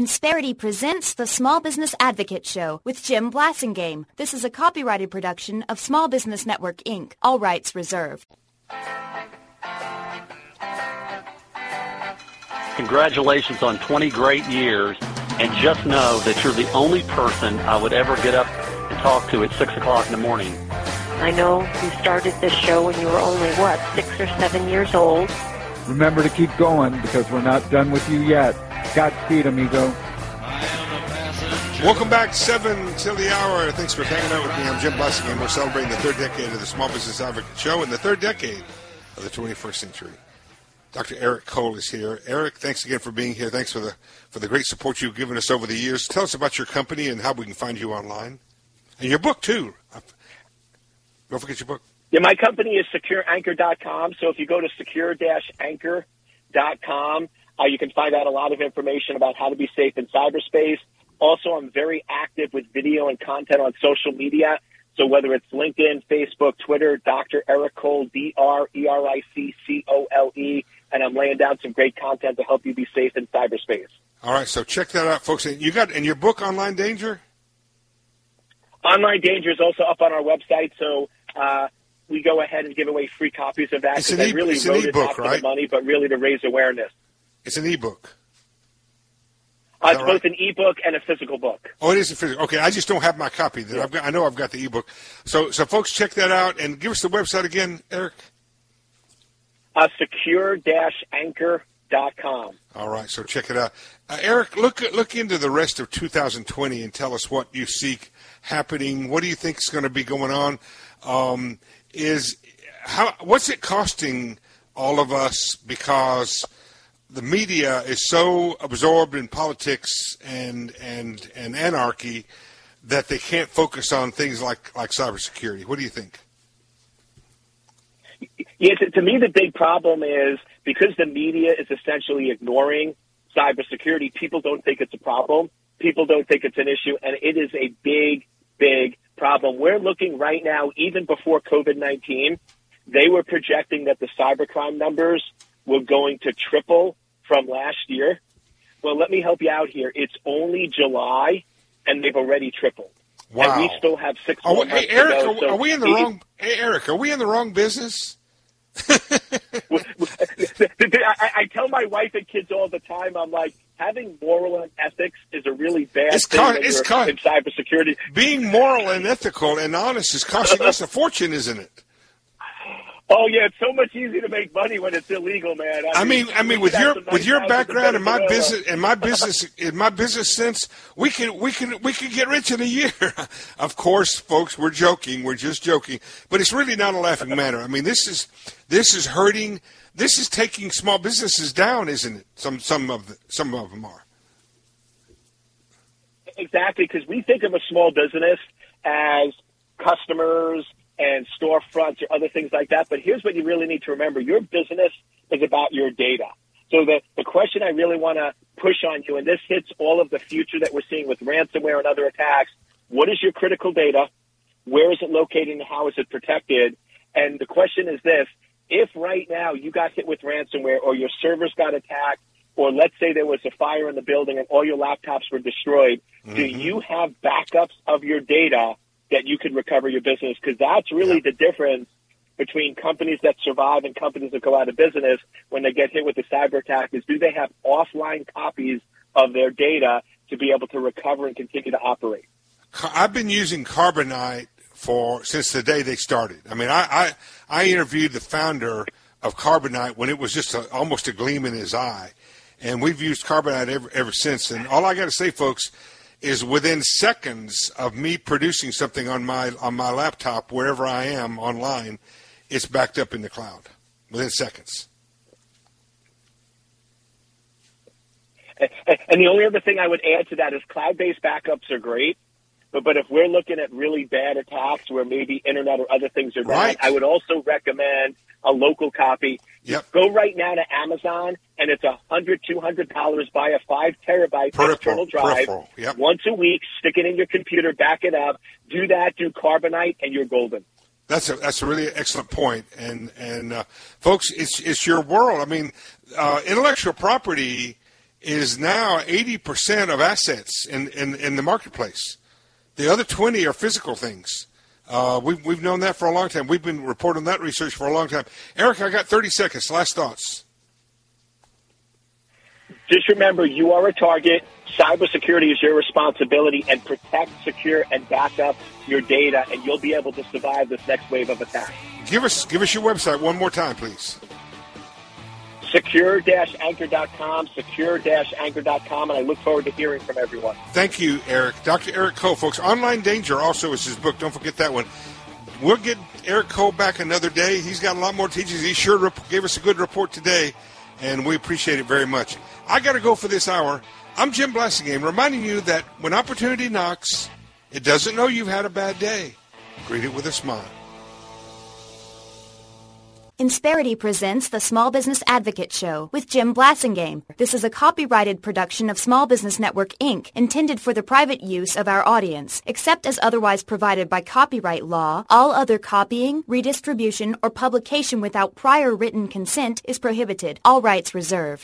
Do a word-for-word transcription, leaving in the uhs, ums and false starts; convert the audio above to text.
Insperity presents the Small Business Advocate Show with Jim Blasingame. This is a copyrighted production of Small Business Network, Incorporated. All rights reserved. Congratulations on twenty great years, and just know that you're the only person I would ever get up and talk to at six o'clock in the morning. I know you started this show when you were only, what, six or seven years old? Remember to keep going because we're not done with you yet. Godspeed, amigo. Welcome back, seven till the hour. Thanks for hanging out with me. I'm Jim Blasingame. We're celebrating the third decade of the Small Business Advocate Show and the third decade of the twenty-first century. Doctor Eric Cole is here. Eric, thanks again for being here. Thanks for the for the great support you've given us over the years. Tell us about your company and how we can find you online. And your book, too. Don't forget your book. Yeah, my company is secure anchor dot com. So if you go to secure anchor dot com, uh, you can find out a lot of information about how to be safe in cyberspace. Also, I'm very active with video and content on social media. So whether it's LinkedIn, Facebook, Twitter, Doctor Eric Cole, D R E R I C C O L E, and I'm laying down some great content to help you be safe in cyberspace. All right, so check that out, folks. And you got in your book, Online Danger? Online Danger is also up on our website, so uh, we go ahead and give away free copies of that. It's an, I e- really it's an wrote e-book, it not for right? the money, but really to raise awareness. It's an e-book. Uh, it's right? both an e-book and a physical book. Oh, it is a physical. Okay, I just don't have my copy. That Yeah. I've got, I know I've got the e-book. So, so folks, check that out and give us the website again, Eric. Uh, secure anchor dot com. All right, so check it out. Uh, Eric, look look into the rest of two thousand twenty and tell us what you see happening. What do you think is going to be going on? Um, is how what's it costing all of us because the media is so absorbed in politics and and and anarchy that they can't focus on things like like cybersecurity? What do you think? Yeah, to, to me, the big problem is because the media is essentially ignoring cybersecurity, people don't think it's a problem. People don't think it's an issue, and it is a big, big problem. We're looking right now, even before COVID nineteen, they were projecting that the cybercrime numbers were going to triple from last year. Well, let me help you out here. It's only July, and they've already tripled. Wow. And we still have six Are more we, months hey, Eric, to go. are, So are we in the it- wrong? Hey, Eric, are we in the wrong business? I, I tell my wife and kids all the time, I'm like, having moral and ethics is a really bad It's thing con- when it's you're con- in cybersecurity. Being moral and ethical and honest is costing us a fortune, isn't it? Oh yeah, it's so much easier to make money when it's illegal, man. I mean, I mean, we with could your have some with nice your houses in background and my Venezuela. business and my business in my business sense, we can we can we can get rich in a year. Of course, folks, we're joking. We're just joking, but it's really not a laughing matter. I mean, this is this is hurting. This is taking small businesses down, isn't it? Some some of the, some of them are. Exactly, because we think of a small business as customers and storefronts or other things like that. But here's what you really need to remember. Your business is about your data. So the, the question I really want to push on you, and this hits all of the future that we're seeing with ransomware and other attacks, what is your critical data? Where is it located and how is it protected? And the question is this, if right now you got hit with ransomware or your servers got attacked, or let's say there was a fire in the building and all your laptops were destroyed, mm-hmm. do you have backups of your data that you could recover your business? Because that's really yeah. the difference between companies that survive and companies that go out of business when they get hit with a cyber attack is do they have offline copies of their data to be able to recover and continue to operate? I've been using Carbonite for since the day they started. I mean, I I, I interviewed the founder of Carbonite when it was just a, almost a gleam in his eye, and we've used Carbonite ever, ever since. And all I got to say, folks, is within seconds of me producing something on my on my laptop, wherever I am online, it's backed up in the cloud within seconds. And the only other thing I would add to that is cloud-based backups are great, but but if we're looking at really bad attacks where maybe internet or other things are bad, right. I would also recommend a local copy. Yep. Go right now to Amazon, and it's one hundred dollars, two hundred dollars. Buy a five terabyte Peripheral, external drive yep. once a week. Stick it in your computer, back it up. Do that, do Carbonite, and you're golden. That's a that's a really excellent point. And and uh, folks, it's it's your world. I mean, uh, intellectual property is now eighty percent of assets in, in, in the marketplace. The other twenty are physical things. Uh, we've, we've known that for a long time. We've been reporting that research for a long time. Eric, I got thirty seconds. Last thoughts. Just remember, you are a target. Cybersecurity is your responsibility, and protect, secure, and back up your data, and you'll be able to survive this next wave of attack. Give us give us your website one more time, please. secure dash anchor dot com, secure dash anchor dot com, and I look forward to hearing from everyone. Thank you, Eric. Doctor Eric Koh, folks. Online Danger also is his book. Don't forget that one. We'll get Eric Koh back another day. He's got a lot more teachings. He sure rep- gave us a good report today, and we appreciate it very much. I got to go for this hour. I'm Jim Blasingame, reminding you that when opportunity knocks, it doesn't know you've had a bad day. Greet it with a smile. Insperity presents the Small Business Advocate Show with Jim Blasingame. This is a copyrighted production of Small Business Network, Incorporated, intended for the private use of our audience. Except as otherwise provided by copyright law, all other copying, redistribution, or publication without prior written consent is prohibited. All rights reserved.